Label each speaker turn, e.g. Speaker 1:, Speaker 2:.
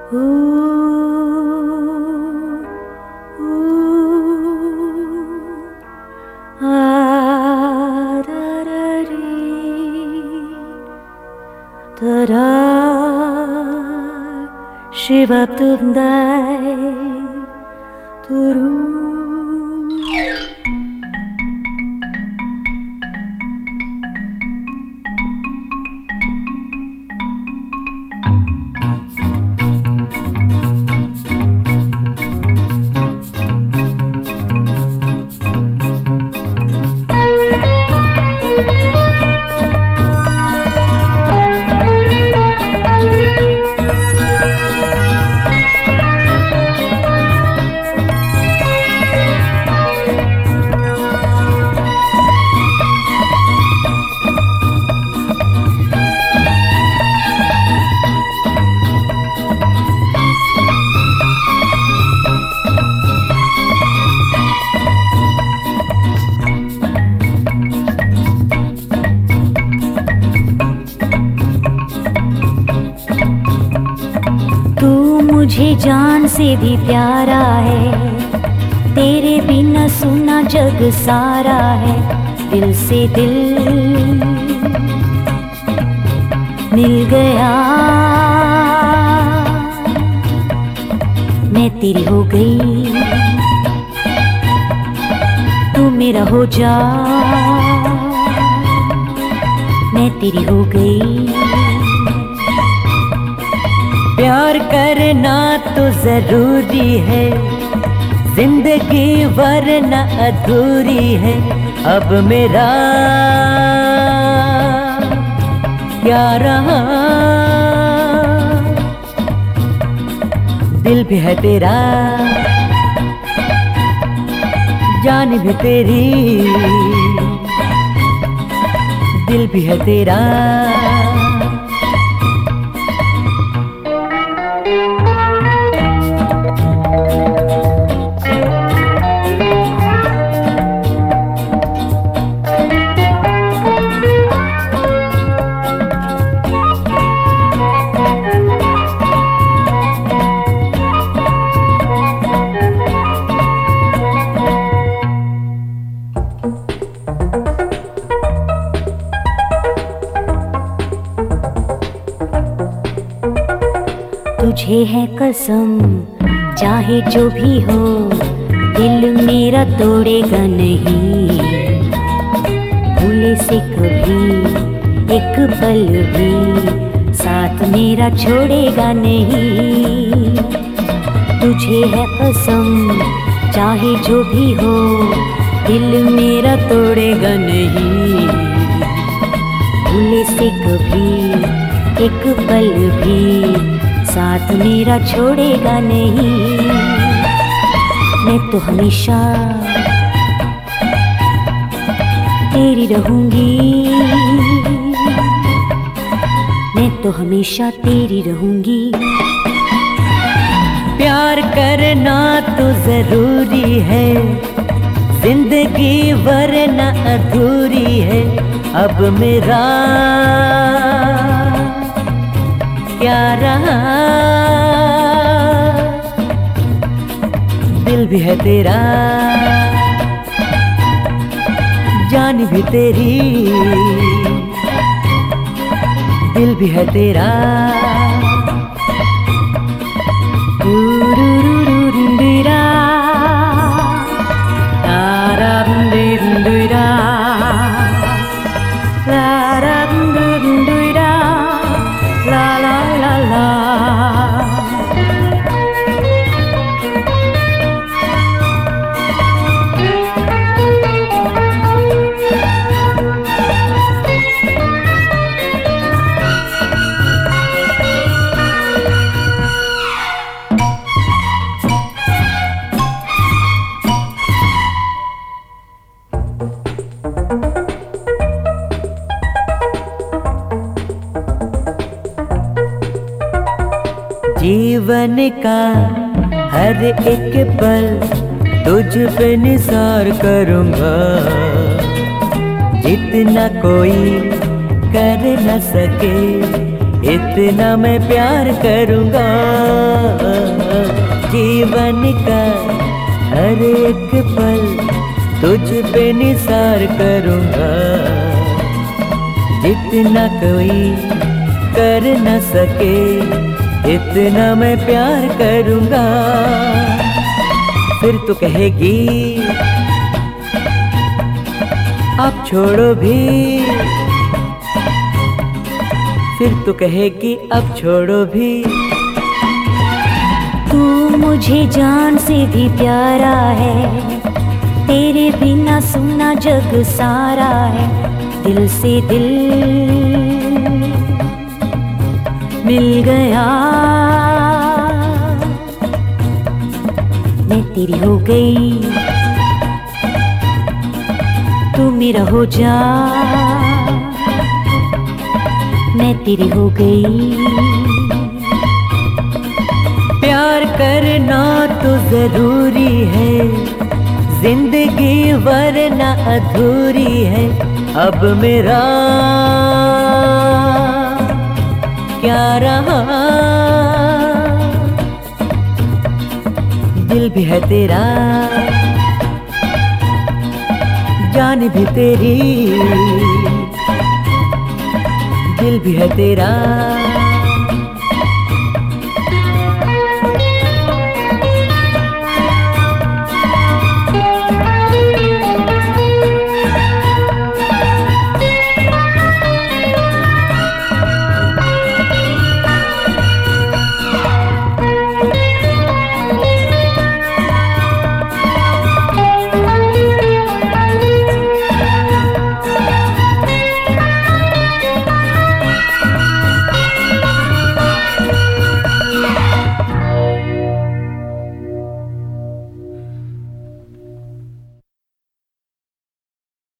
Speaker 1: मुझे जान से भी प्यारा है, तेरे बिना सुना जग सारा है। दिल से दिल मिल गया, मैं तेरी हो गई, तू मेरा हो जा, मैं तेरी हो गई।
Speaker 2: प्यार करना तो जरूरी है, जिंदगी वरना अधूरी है। अब मेरा क्या रहा, दिल भी है तेरा, जान भी तेरी, दिल भी है तेरा।
Speaker 1: तुझे है कसम, चाहे जो भी हो, दिल मेरा तोड़ेगा नहीं। भूले से कभी एक पल भी साथ मेरा छोड़ेगा नहीं। तुझे है कसम, चाहे जो भी हो, दिल मेरा तोड़ेगा नहीं। भूले से कभी एक पल भी साथ मेरा छोड़ेगा नहीं। मैं तो हमेशा तेरी रहूंगी, मैं तो हमेशा तेरी रहूंगी।
Speaker 2: प्यार करना तो जरूरी है, जिंदगी वरना अधूरी है। अब मेरा क्या रहा, दिल भी है तेरा, जान भी तेरी, दिल भी है तेरा। जीवन का हर एक पल तुझ पे निसार करूँगा, जितना कोई कर न सके इतना मैं प्यार करूँगा। जीवन का हर एक पल तुझ पे निसार करूँगा। जितना कोई कर न सके इतना मैं प्यार करूँगा। फिर तो कहेगी अब छोड़ो भी, फिर तो कहेगी अब छोड़ो भी।
Speaker 1: तू मुझे जान से भी प्यारा है, तेरे बिना सुना जग सारा है। दिल से दिल मिल गया, मैं तेरी हो गई, तू मेरा हो जा, मैं तेरी हो गई।
Speaker 2: प्यार करना तो जरूरी है, जिंदगी वरना अधूरी है। अब मेरा क्या रहा, दिल भी है तेरा, जान भी तेरी, दिल भी है तेरा।